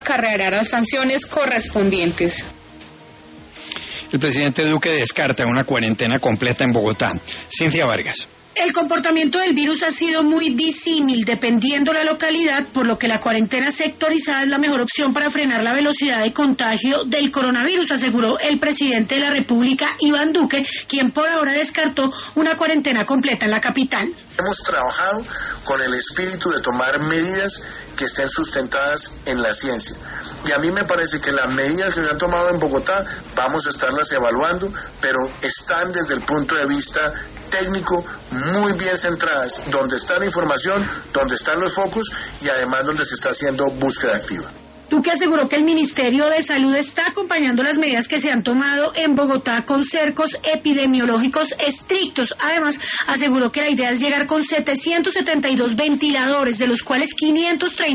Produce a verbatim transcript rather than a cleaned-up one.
acarreará las sanciones correspondientes. El presidente Duque descarta una cuarentena completa en Bogotá. Cintia Vargas. El comportamiento del virus ha sido muy disímil dependiendo la localidad, por lo que la cuarentena sectorizada es la mejor opción para frenar la velocidad de contagio del coronavirus, aseguró el presidente de la República, Iván Duque, quien por ahora descartó una cuarentena completa en la capital. Hemos trabajado con el espíritu de tomar medidas que estén sustentadas en la ciencia. Y a mí me parece que las medidas que se han tomado en Bogotá vamos a estarlas evaluando, pero están desde el punto de vista técnico muy bien centradas, donde está la información, donde están los focos y además donde se está haciendo búsqueda activa. Duque aseguró que el Ministerio de Salud está acompañando las medidas que se han tomado en Bogotá con cercos epidemiológicos estrictos. Además, aseguró que la idea es llegar con setecientos setenta y dos ventiladores, de los cuales quinientos treinta